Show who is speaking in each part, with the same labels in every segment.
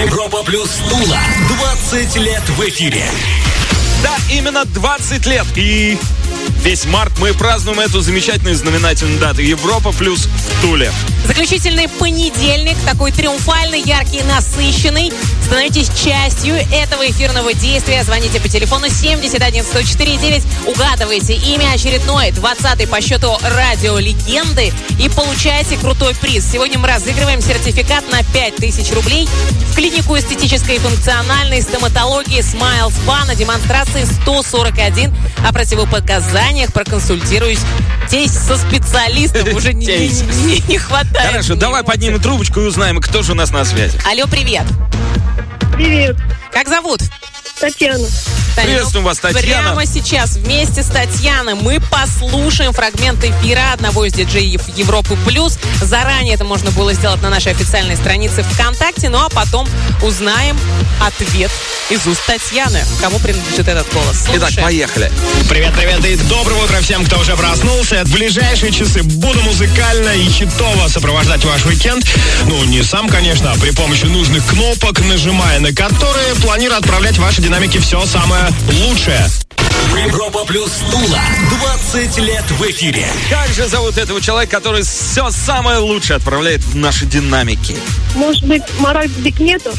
Speaker 1: Европа плюс Тула. 20 лет в эфире.
Speaker 2: Да, именно 20 лет. И весь март мы празднуем эту замечательную знаменательную дату. Европа плюс в Туле.
Speaker 3: Заключительный понедельник, такой триумфальный, яркий, насыщенный. Становитесь частью этого эфирного действия. Звоните по телефону 71-104-9. Угадывайте имя очередной, 20-й по счету радиолегенды. И получайте крутой приз. Сегодня мы разыгрываем сертификат на 5000 рублей в клинику эстетической и функциональной стоматологии Smile Spa на демонстрации 141. О противопоказаниях проконсультируюсь со специалистом. Уже не хватает.
Speaker 2: Хорошо, давай поднимем трубочку и узнаем, кто же у нас на связи.
Speaker 3: Алло, привет.
Speaker 4: Привет,
Speaker 3: Как зовут?
Speaker 4: Татьяна.
Speaker 3: Таня,
Speaker 2: Приветствуем вас, Татьяна.
Speaker 3: Прямо сейчас вместе с Татьяной мы послушаем фрагмент эфира одного из диджеев Европы Плюс. Заранее это можно было сделать на нашей официальной странице ВКонтакте. Ну а потом узнаем ответ из уст Татьяны. Кому принадлежит этот голос? Слушаем.
Speaker 2: Итак, поехали.
Speaker 5: Привет, и доброго утра всем, кто уже проснулся. В ближайшие часы буду музыкально и хитово сопровождать ваш уикенд. Ну, не сам, конечно, а при помощи нужных кнопок, нажимая на которые планирую отправлять в ваши динамики все самое лучшее.
Speaker 1: Европа плюс Тула. 20 лет в эфире.
Speaker 2: Как же зовут этого человека, который все самое лучшее отправляет в наши динамики?
Speaker 4: Может быть, Марат Бекметов?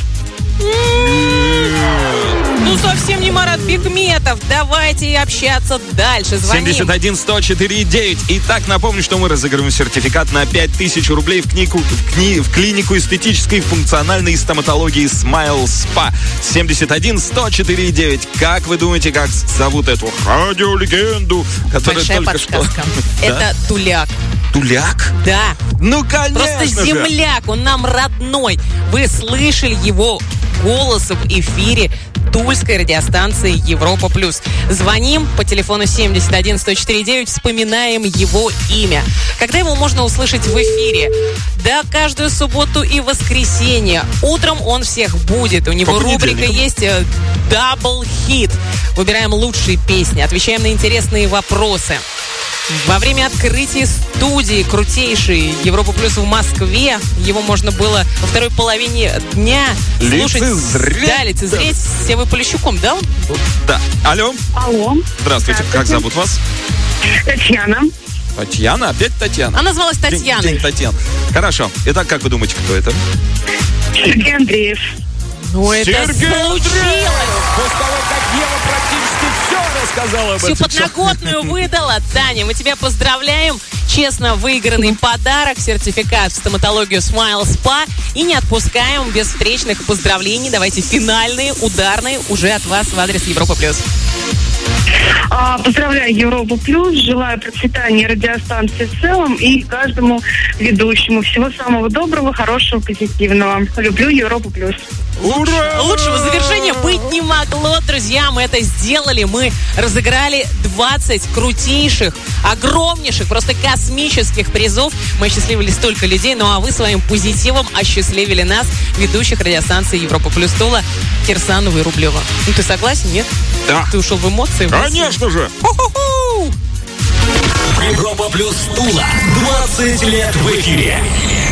Speaker 3: Ну, совсем не Марат Бекметов. Давайте общаться дальше. Звоним.
Speaker 2: 71-104-9. Итак, напомню, что мы разыгрываем сертификат на 5000 рублей в клинику эстетической и функциональной стоматологии Smile Spa. 71-104-9. Как вы думаете, как зовут эту радиолегенду, которая
Speaker 3: Большая
Speaker 2: только
Speaker 3: подсказка.
Speaker 2: что...
Speaker 3: Это Туляк.
Speaker 2: Туляк?
Speaker 3: Да.
Speaker 2: Ну, конечно
Speaker 3: Просто
Speaker 2: же.
Speaker 3: земляк, он нам родной. Вы слышали его голос в эфире тульской радиостанции Европа Плюс. Звоним по телефону 71-104-9, вспоминаем его имя. Когда его можно услышать в эфире? Да, каждую субботу и воскресенье. Утром он всех будет. У него рубрика есть «Дабл хит». Выбираем лучшие песни, отвечаем на интересные вопросы. Во время открытия студии крутейшей Европа Плюс в Москве его можно было во второй половине дня слушать.
Speaker 2: Лицезреть.
Speaker 3: Да, лицезреть с Севой Полищуком, да?
Speaker 2: Да. Алло.
Speaker 4: Алло.
Speaker 2: Здравствуйте. Как зовут вас?
Speaker 4: Татьяна.
Speaker 2: Татьяна? Опять Татьяна?
Speaker 3: Она называлась Татьяной.
Speaker 2: День Татьяны. Хорошо. Итак, как вы думаете, кто это?
Speaker 4: Сергей Андреев.
Speaker 3: Ну, это
Speaker 2: Сергей
Speaker 3: случилось.
Speaker 2: После того, как Ева практически все рассказала об
Speaker 3: Всю
Speaker 2: этом.
Speaker 3: подноготную выдала. Таня, мы тебя поздравляем. Честно выигранный подарок, сертификат в стоматологию Smile Spa. И не отпускаем без встречных поздравлений. Давайте финальные, ударные уже от вас в адрес Европа Плюс.
Speaker 4: Поздравляю Европу Плюс, желаю процветания радиостанции в целом и каждому ведущему. Всего самого доброго, хорошего, позитивного. Люблю Европу Плюс.
Speaker 2: Ура!
Speaker 3: Лучшего завершения быть не могло, друзья. Мы это сделали. Мы разыграли 20 крутейших, огромнейших, просто космических призов. Мы осчастливили столько людей. Ну а вы своим позитивом осчастливили нас, ведущих радиостанции Европа Плюс Тула, Кирсанову и Рублева. Ну ты согласен, нет?
Speaker 2: Да.
Speaker 3: Ты ушел в эмоции?
Speaker 2: Конечно же.
Speaker 3: Ху-ху-ху!
Speaker 1: Европа плюс Тула. 20 лет в эфире.